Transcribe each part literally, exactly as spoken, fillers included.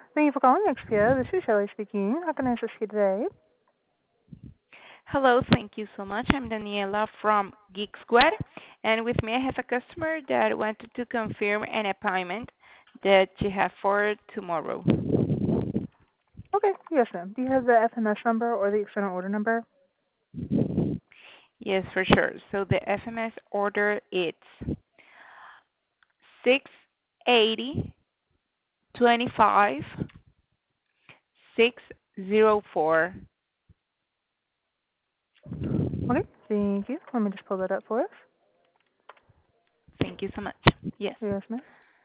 Thank you for calling X P O. This is Shelley speaking. How can I assist you today? Hello, thank you so much. I'm Daniela from Geek Squad, and with me I have a customer that wanted to confirm an appointment that you have for tomorrow. Okay, yes, ma'am. Do you have the F M S number or the external order number? Yes, for sure. So the F M S order is six eighty twenty-five six zero four. Okay, thank you. Let me just pull that up for us. Thank you so much. Yes, Yes, ma'am.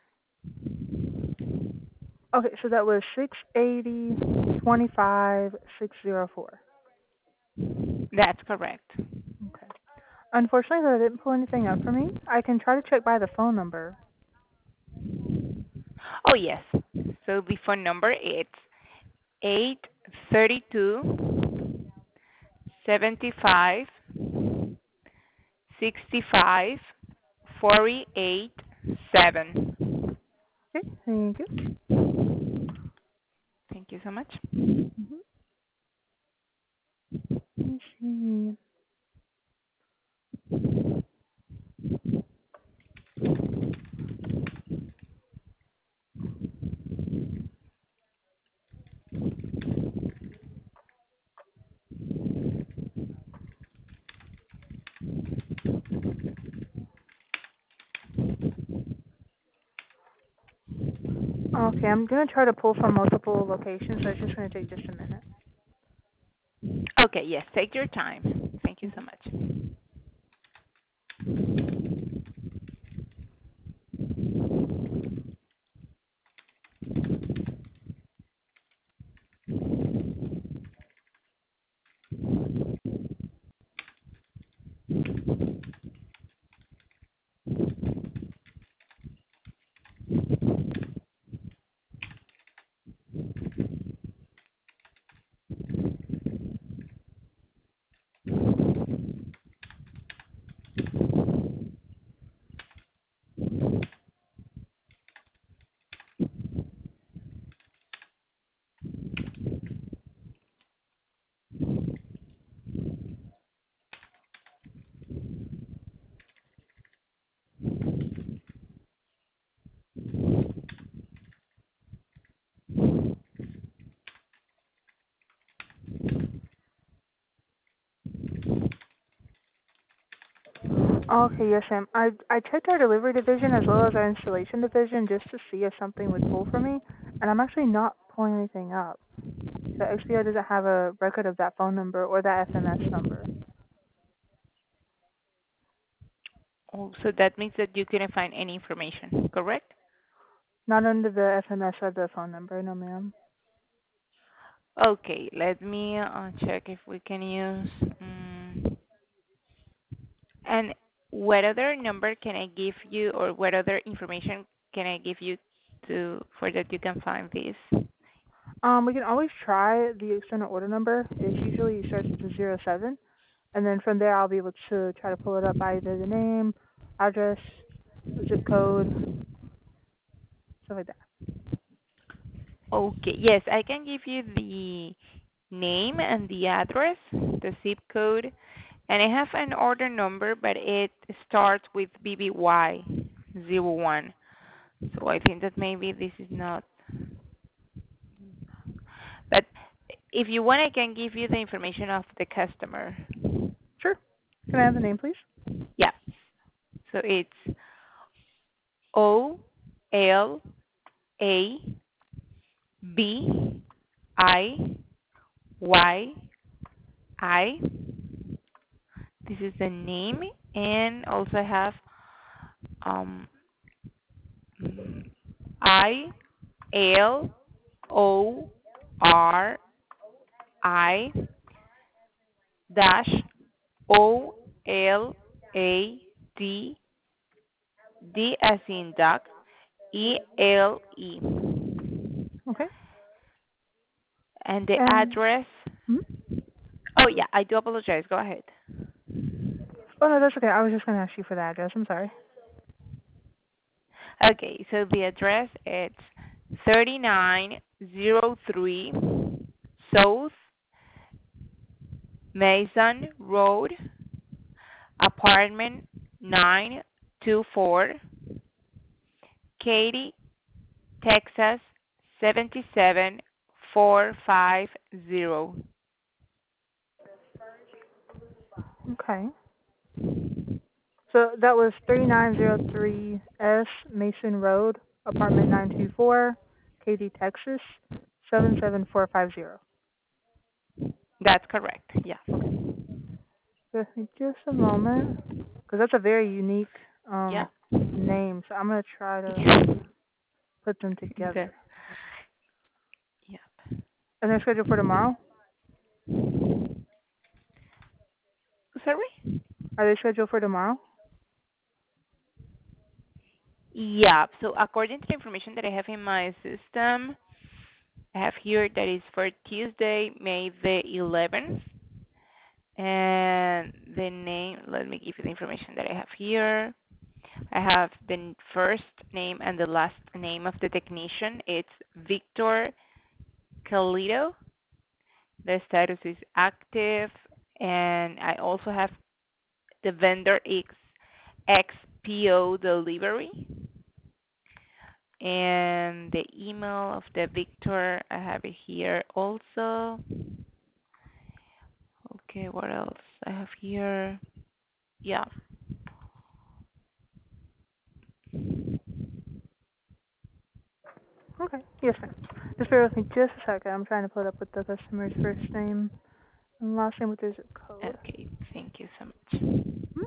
Okay, so that was six eighty twenty-five six zero four. that's correct. Okay. Unfortunately, that didn't pull anything up for me. I can try to check by the phone number. Oh, yes. So the phone number is eight three two seven five sixty-five forty-eight seven. Okay, thank you. Thank you so much. Mm-hmm. Let me see. Okay, I'm going to try to pull from multiple locations, so it's just going to take just a minute. Okay, yes, take your time. Thank you so Mm-hmm. much. Okay, yes, ma'am. I I checked our delivery division as well as our installation division just to see if something would pull for me, and I'm actually not pulling anything up. So X P O doesn't have a record of that phone number or that F M S number. Oh, so that means that you couldn't find any information, correct? Not under the F M S or the phone number, no, ma'am. Okay, let me uh, check if we can use. Um, and what other number can I give you, or what other information can I give you to for that you can find this? Um, we can always try the external order number. It usually starts with a zero seven, and then from there I'll be able to try to pull it up by either the name, address, zip code, stuff like that. Okay, yes, I can give you the name and the address, the zip code, and I have an order number, but it starts with B B Y zero one. So I think that maybe this is not. But if you want, I can give you the information of the customer. Sure. Can I have the name, please? Yeah. So it's O L A B I Y I. This is the name, and also have um I L O R I dash O L A D D as in duck E L E. Okay. And the And address. hmm? Oh yeah, I do apologize. Go ahead. Oh no, that's okay. I was just going to ask you for the address. I'm sorry. Okay, so the address is thirty-nine oh three South Mason Road, apartment nine two four, Katy, Texas seven seven four five zero. Okay. So that was three nine zero three S Mason Road, apartment nine two four, Katy, Texas seven seven four five zero. That's correct. Yeah. Okay. Give me just a moment, because that's a very unique Yeah. um name. So I'm gonna try to put them The, together. yeah. And they're scheduled for tomorrow. Sorry? Are they scheduled for tomorrow? Yeah. So according to the information that I have in my system, I have here that is for Tuesday, May the eleventh. And the name, let me give you the information that I have here. I have the first name and the last name of the technician. It's Victor Calito. The status is active. And I also have the vendor X X P O delivery. And the email of the Victor, I have it here also. Okay, what else I have here? Yeah. Okay. Yes, ma'am. Just bear with me just a second. I'm trying to put up with the customer's first name and last name with their zip code. Okay, thank you so much. Hmm?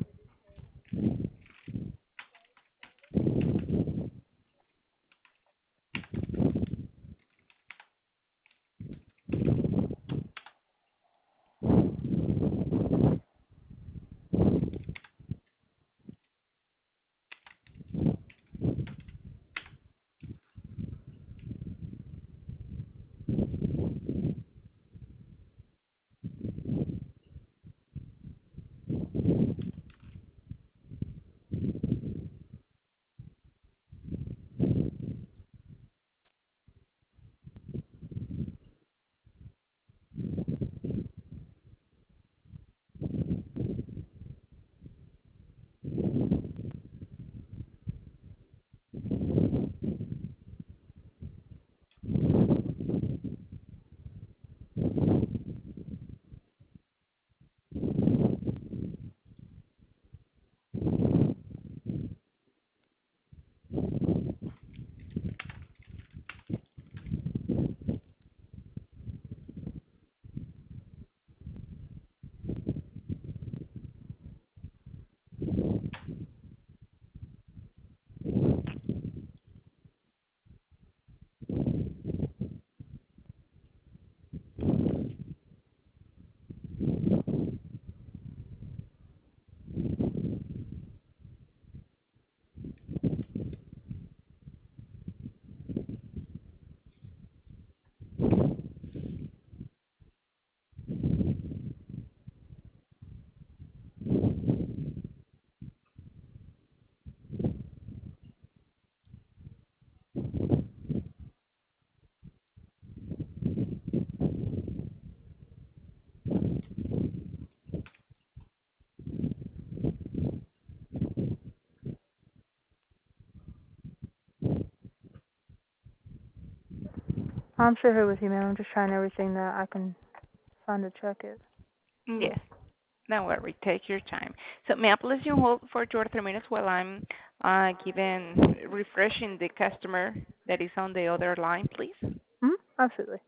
I'm still here with you, ma'am. I'm just trying everything that I can find to check it. Yes, don't worry. Take your time. So may I place you on hold for two or three minutes while I'm uh, giving, refreshing the customer that is on the other line, please? Hmm? Absolutely.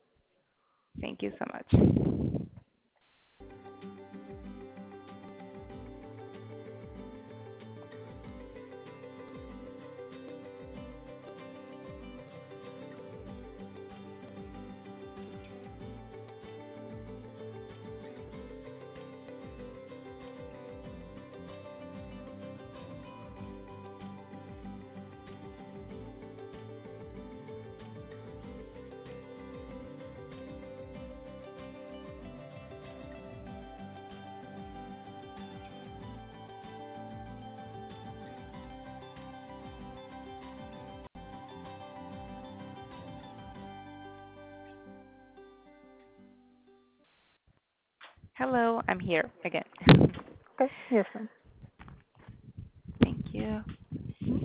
Thank you so much. Hello, I'm here again. Okay. Yes, ma'am. Thank you. Mhm.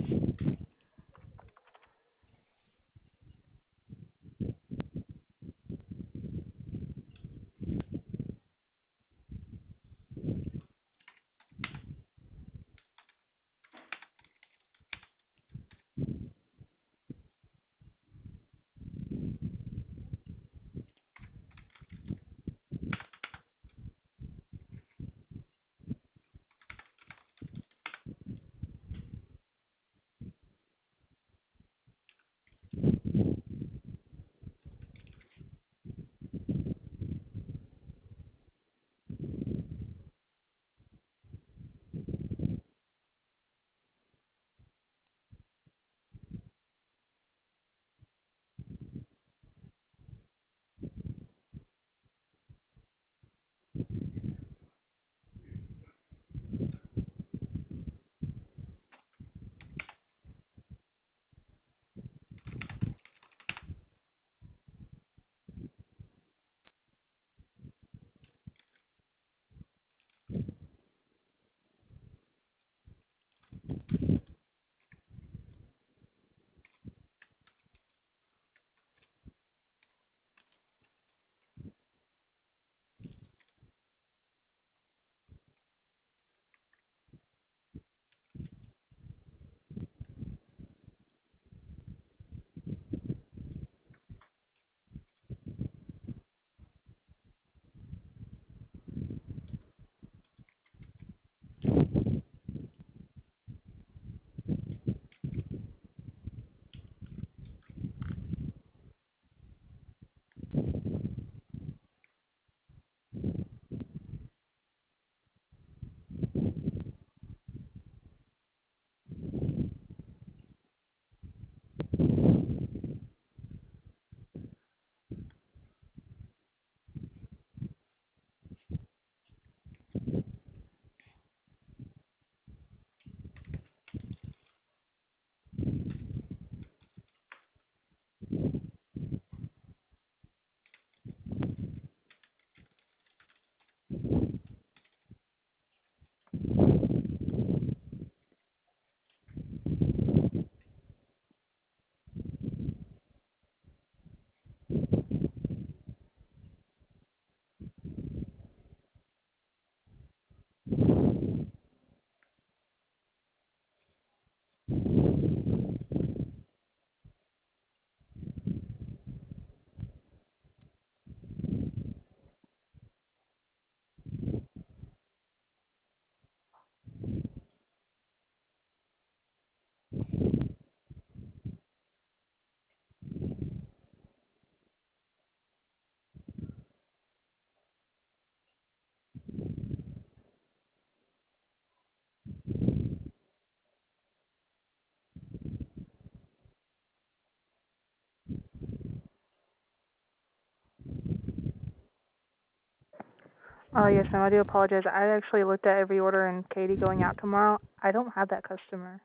Oh, yes, ma'am. I do apologize. I actually looked at every order and Katie going out tomorrow. I don't have that customer.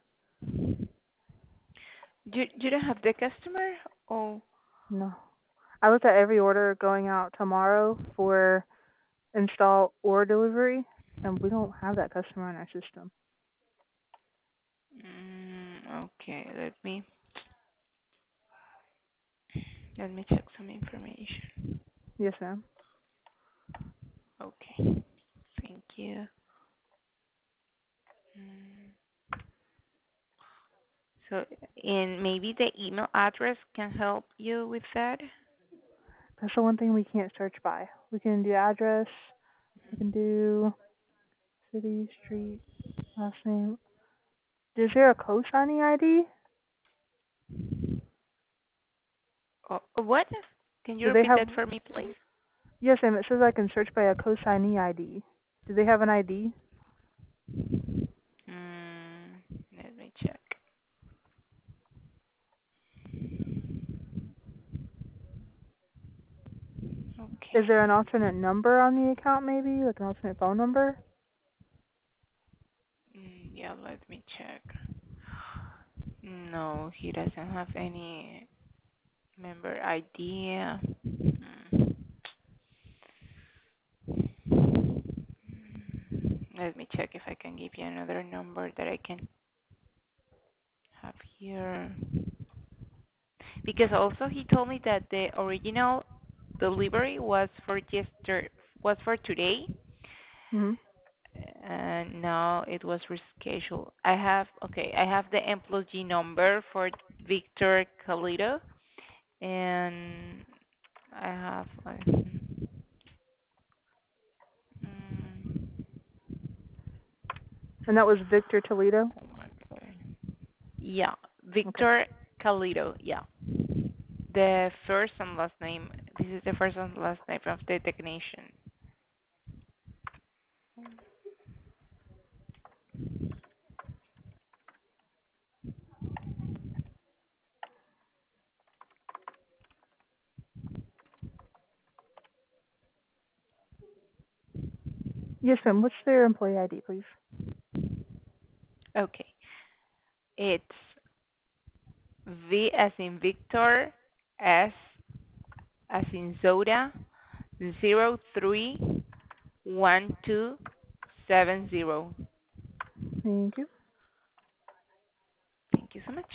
You you don't have the customer? Oh, No. I looked at every order going out tomorrow for install or delivery, and we don't have that customer in our system. mm, okay. Let me let me check some information. Yes, ma'am. Okay. Thank you. Mm. So, and maybe the email address can help you with that. That's the one thing we can't search by. We can do address. We can do city, street, last name. Is there a co-signing I D? Oh, what? Can you Do they repeat have? that for me, please? Yes, ma'am. It says I can search by a co-signee I D. Do they have an I D? Mm, let me check. Is Okay. there an alternate number on the account, maybe like an alternate phone number? Mm, yeah, let me check. No, he doesn't have any member I D. Mm. can give you another number that I can have here. Because also he told me that the original delivery was for yester was for today, Mhm. and now it was rescheduled. I have okay, I have the employee number for Victor Calito, and I have uh, mm, And that was Victor Toledo. oh my god, yeah, Okay. Victor Calito, yeah. The first and last name. This is the first and last name of the technician. Yes, ma'am. What's their employee I D, please? Okay, it's V as in Victor, S as in Zoda, zero three one two seven zero. Thank you. Thank you so much.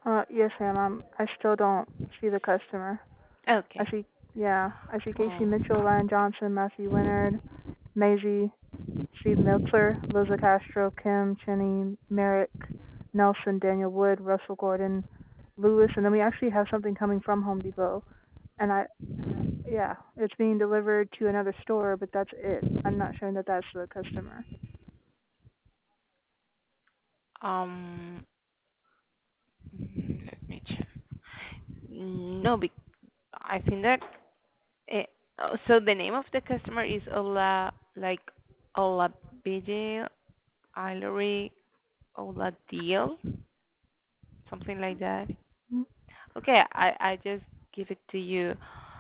Uh, yes, ma'am. I'm, I still don't see the customer. I Okay. see, yeah, I see Casey Oh. Mitchell, Ryan Johnson, Matthew Leonard, Maisie, Steve Meltzer, Liza Castro, Kim, Cheney, Merrick, Nelson, Daniel Wood, Russell Gordon, Lewis, and then we actually have something coming from Home Depot. And I, yeah, it's being delivered to another store, but that's it. I'm not showing that that's the customer. Um. Let me check. No, be- I think that. Eh, oh, so the name of the customer is Ola, like Ola Bide, Ilary, Ola Deal, something like that. Mm. Okay, I I just give it to you.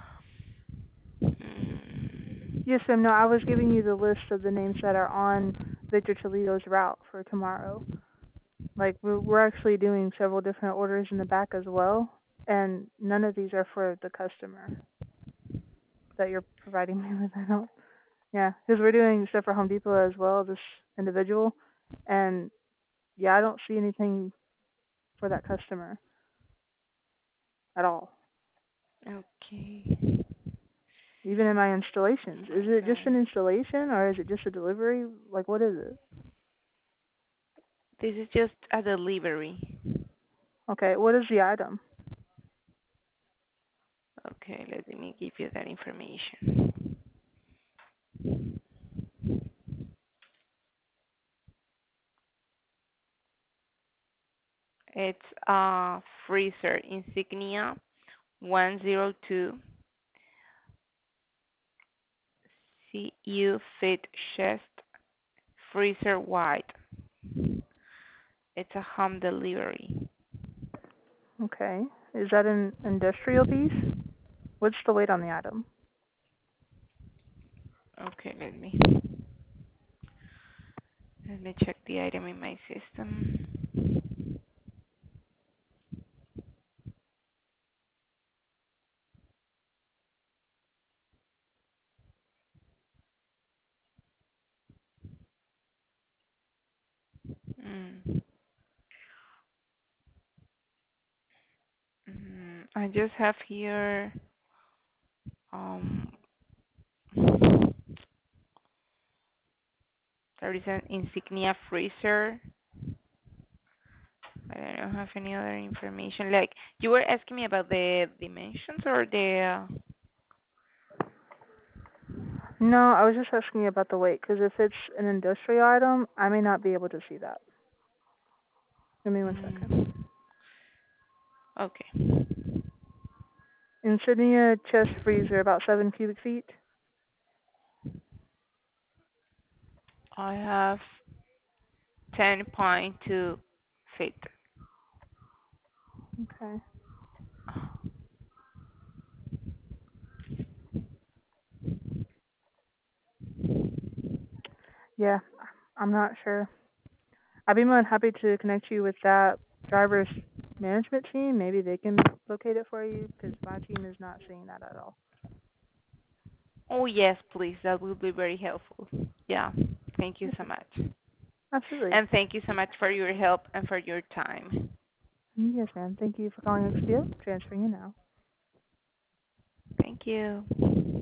Mm, Yes, ma'am. No, I was giving you the list of the names that are on Victor Toledo's route for tomorrow. Like we're we're actually doing several different orders in the back as well, and none of these are for the customer that you're providing me with. I don't. Yeah, because we're doing stuff for Home Depot as well, this individual, and yeah, I don't see anything for that customer at all. okay. Even in my installations, is it just Okay. an installation or is it just a delivery? Like, what is it? This is just a delivery. Okay, what is the item? Okay, let me give you that information. It's a freezer insignia one zero two C U fit chest freezer white. It's a home delivery. Okay, is that an industrial piece? What's the weight on the item? Okay, let me let me check the item in my system. Mm. Mm, I just have here um there is an insignia freezer, but I don't have any other information. Like you were asking me about the dimensions or the uh, No, I was just asking you about the weight, because if it's an industrial item, I may not be able to see that. Give me one second. mm, okay. Insignia chest freezer, about seven cubic feet. I have ten point two feet. Okay. Yeah, I'm not sure. I'd be more than happy to connect you with that driver's management team. Maybe they can locate it for you, because my team is not seeing that at all. Oh yes, please. That would be very helpful. Yeah. Thank you Yes, so ma'am. much. Absolutely. And thank you so much for your help and for your time. Yes, ma'am. Thank you for calling X P O. Transferring you now. Thank you.